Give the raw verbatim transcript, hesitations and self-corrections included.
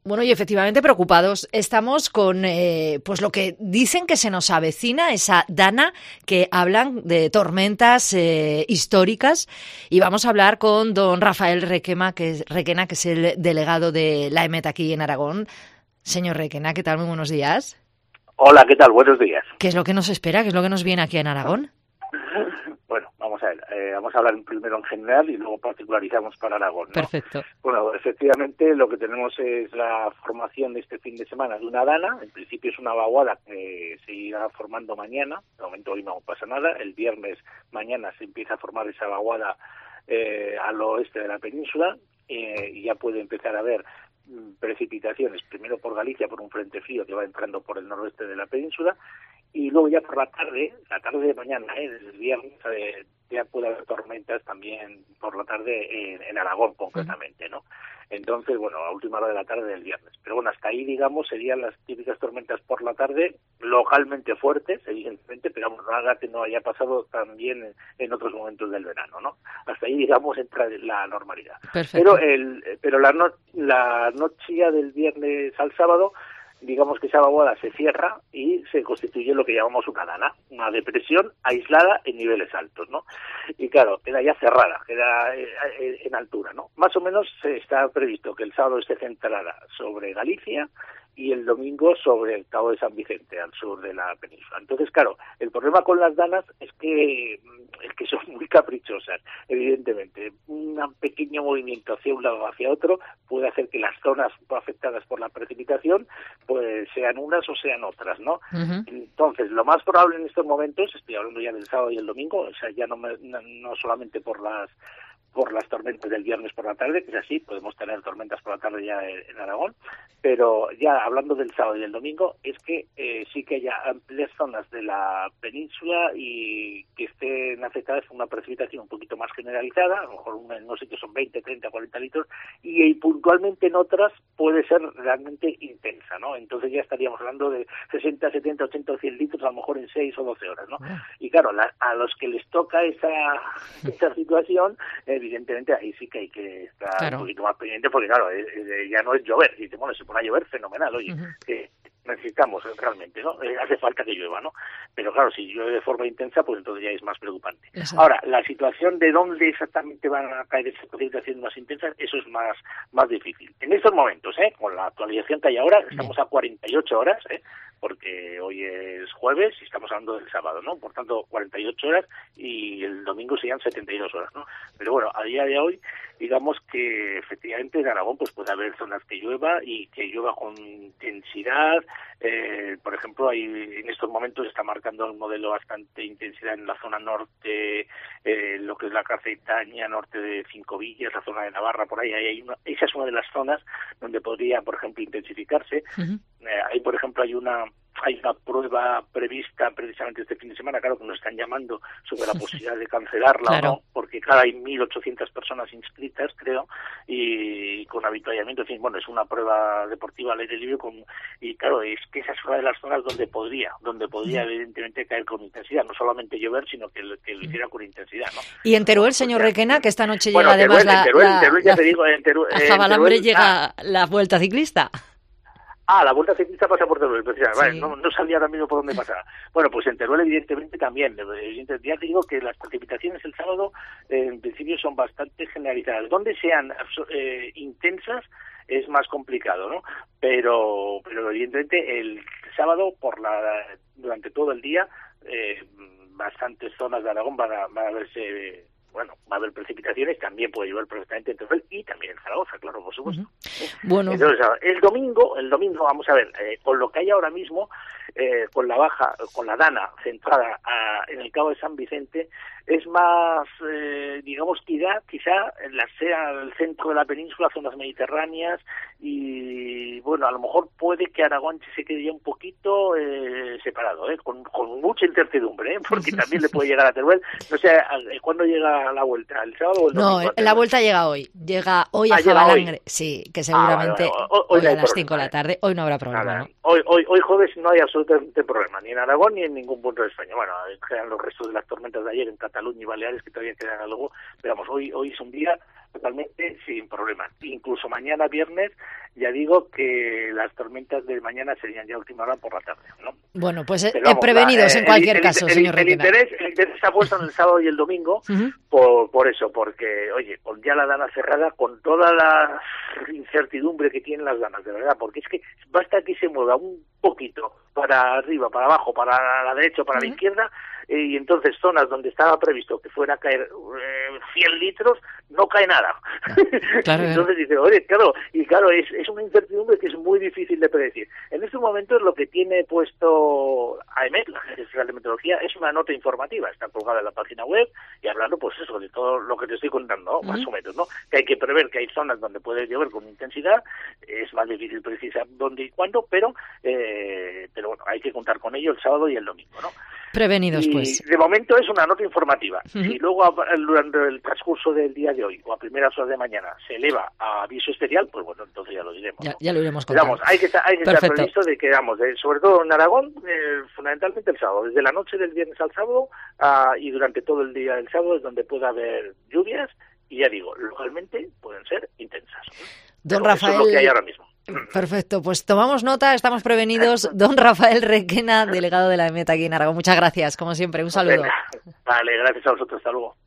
Bueno, y efectivamente preocupados estamos con eh, pues lo que dicen que se nos avecina, esa dana, que hablan de tormentas eh, históricas, y vamos a hablar con don Rafael Requena, que es, Requena, que es el delegado de la EMET aquí en Aragón. Señor Requena, ¿qué tal? Muy buenos días. Hola, ¿qué tal? Buenos días. ¿Qué es lo que nos espera? ¿Qué es lo que nos viene aquí en Aragón? Bueno, vamos a ver, eh, vamos a hablar primero en general y luego particularizamos para Aragón, ¿no? Perfecto. Bueno, efectivamente lo que tenemos es la formación de este fin de semana de una dana. En principio es una vaguada que se irá formando mañana. De momento hoy no pasa nada. El viernes mañana se empieza a formar esa vaguada eh, al oeste de la península eh, y ya puede empezar a haber precipitaciones, primero por Galicia, por un frente frío que va entrando por el noroeste de la península, y luego ya por la tarde, la tarde de mañana, ¿eh? desde el viernes, eh, ya puede haber tormentas también por la tarde en, en Aragón concretamente, ¿no? Entonces, bueno, a última hora de la tarde del viernes. Pero bueno, hasta ahí, digamos, serían las típicas tormentas por la tarde, localmente fuertes, evidentemente, pero vamos, nada que no haya pasado también en, en otros momentos del verano, ¿no? Hasta ahí, digamos, entra la normalidad. Perfecto. Pero el pero la, no, la noche ya del viernes al sábado, digamos que esa vaguada se cierra y se constituye lo que llamamos una dana, una depresión aislada en niveles altos, ¿no? Y claro, queda ya cerrada, queda en altura, ¿no? Más o menos está previsto que el sábado esté centrada sobre Galicia y el domingo sobre el Cabo de San Vicente, al sur de la península. Entonces, claro, el problema con las danas es que es que son muy caprichosas, evidentemente. Un pequeño movimiento hacia un lado o hacia otro puede hacer que las zonas afectadas por la precipitación pues sean unas o sean otras, ¿no? Uh-huh. Entonces, lo más probable en estos momentos, estoy hablando ya del sábado y el domingo, o sea, ya no, me, no, no solamente por las por las tormentas del viernes por la tarde, que es así, podemos tener tormentas por la tarde ya en, en Aragón, pero ya hablando del sábado y del domingo, es que eh, sí que haya amplias zonas de la península y que estén afectadas por una precipitación un poquito más generalizada, a lo mejor en unos sitios son veinte, treinta, cuarenta litros, y, y puntualmente en otras puede ser realmente intensa, ¿no? Entonces ya estaríamos hablando de sesenta, setenta, ochenta o cien litros, a lo mejor en seis o doce horas, ¿no? Y claro, la, a los que les toca esa, esa situación, eh, evidentemente ahí sí que hay que estar claro. un poquito más pendiente, porque claro, eh, eh, ya no es llover, y dice, bueno, se pone a llover, fenomenal, oye, uh-huh. que necesitamos realmente, ¿no? Eh, hace falta que llueva, ¿no? Pero claro, si llueve de forma intensa, pues entonces ya es más preocupante. Exacto. Ahora, la situación de dónde exactamente van a caer esas precipitaciones más intensas, eso es más más difícil. En estos momentos, ¿eh? Con la actualización que hay ahora, estamos a cuarenta y ocho horas, ¿eh? Porque hoy es jueves y estamos hablando del sábado, ¿no? Por tanto, cuarenta y ocho horas y el domingo serían setenta y dos horas, ¿no? Pero bueno, a día de hoy, digamos que efectivamente en Aragón pues puede haber zonas que llueva y que llueva con intensidad. Eh, por ejemplo, hay, en estos momentos está marcando el modelo bastante intensidad en la zona norte, eh, lo que es la Cacetaña, norte de Cinco Villas, la zona de Navarra, por ahí, ahí hay una, esa es una de las zonas donde podría, por ejemplo, intensificarse. Uh-huh. Eh, ahí, por ejemplo, hay una hay una prueba prevista precisamente este fin de semana, claro que nos están llamando sobre la posibilidad de cancelarla claro. o no, porque claro, hay mil ochocientas personas inscritas, creo, y, y con avituallamiento, en fin, bueno, es una prueba deportiva al aire libre, con, y claro, es que esa es una de las zonas donde podría, donde podría sí. evidentemente caer con intensidad, no solamente llover, sino que, que lo hiciera con intensidad, ¿no? Y en Teruel, señor pues, Requena, que esta noche bueno, llega Teruel, además en Teruel, la, en Teruel, la, ya te digo, en Teruel, a Jabalambre en Teruel, llega ah, la Vuelta Ciclista. Ah, la Vuelta Ciclista pasa por Teruel, pues, sí. vale, no, no sabía ahora mismo por dónde pasaba. Bueno, pues en Teruel evidentemente también. Evidentemente, ya te digo que las precipitaciones el sábado eh, en principio son bastante generalizadas. Donde sean eh, intensas es más complicado, ¿no? Pero, pero evidentemente el sábado por la durante todo el día eh, bastantes zonas de Aragón van a, van a verse... Bueno, va a haber precipitaciones, también puede llover perfectamente en Teruel y también en Zaragoza, claro, por supuesto. Uh-huh. Bueno. Entonces, el domingo, el domingo, vamos a ver, eh, con lo que hay ahora mismo, eh, con la baja, con la dana centrada a, en el Cabo de San Vicente, es más, eh, digamos, quizá, quizá la, sea el centro de la península, zonas mediterráneas, y bueno, a lo mejor puede que Aragón se quede ya un poquito eh, separado, eh, con, con mucha incertidumbre, eh, porque también le puede llegar a Teruel. No sé, ¿cuándo llega la vuelta? ¿El sábado o el domingo? No, la vuelta llega hoy. Llega hoy a ah, Jabalangre. Sí, que seguramente ah, vale, vale. Hoy, hoy, hoy no a las problema, cinco de la tarde. Hoy no habrá problema, nada, ¿no? Hoy, hoy, hoy jueves no hay absolutamente problema, ni en Aragón ni en ningún punto de España. Bueno, quedan los restos de las tormentas de ayer en Cataluña y Baleares, que todavía quedan algo, pero vamos, hoy, hoy es un día totalmente sin problemas. Incluso mañana viernes, ya digo que las tormentas de mañana serían ya última hora por la tarde, ¿no? Bueno, pues Pero, vamos, prevenidos la, en cualquier el, caso, el, señor el, el Requena. interés, el interés se ha puesto en el sábado y el domingo uh-huh. por, por eso, porque, oye, con ya la Dana cerrada, con toda la incertidumbre que tienen las Danas, de verdad, porque es que basta que se mueva un poquito para arriba, para abajo, para la derecha, para uh-huh. la izquierda, eh, y entonces zonas donde estaba previsto que fuera a caer eh, cien litros, no cae nada. Claro, entonces dice, oye, claro, y claro, es, es una incertidumbre que es muy difícil de predecir. En estos momentos lo que tiene puesto A E M E T, la Agencia Estatal de Meteorología, es una nota informativa, está colgada en la página web y hablando, pues eso, de todo lo que te estoy contando, ¿no? Uh-huh. Más o menos, ¿no? Que hay que prever que hay zonas donde puede llover con intensidad, es más difícil precisar dónde y cuándo, pero, eh, pero bueno, hay que contar con ello el sábado y el domingo, ¿no? Prevenidos, y pues. De momento es una nota informativa. Uh-huh. Si luego durante el transcurso del día de hoy o a primeras horas de mañana se eleva a aviso especial, pues bueno, entonces ya lo diremos. Ya, ¿no? ya lo iremos contando. Digamos, hay que, hay que estar previsto de que, digamos, de, sobre todo en Aragón, eh, fundamentalmente el sábado, desde la noche del viernes al sábado uh, y durante todo el día del sábado es donde puede haber lluvias y ya digo, localmente pueden ser intensas. Don Pero Rafael. Eso es lo que hay ahora mismo. Perfecto, pues tomamos nota, estamos prevenidos. Don Rafael Requena, delegado de la A E M E T aquí en Aragón. Muchas gracias, como siempre, un saludo. Vale, gracias a vosotros, hasta luego.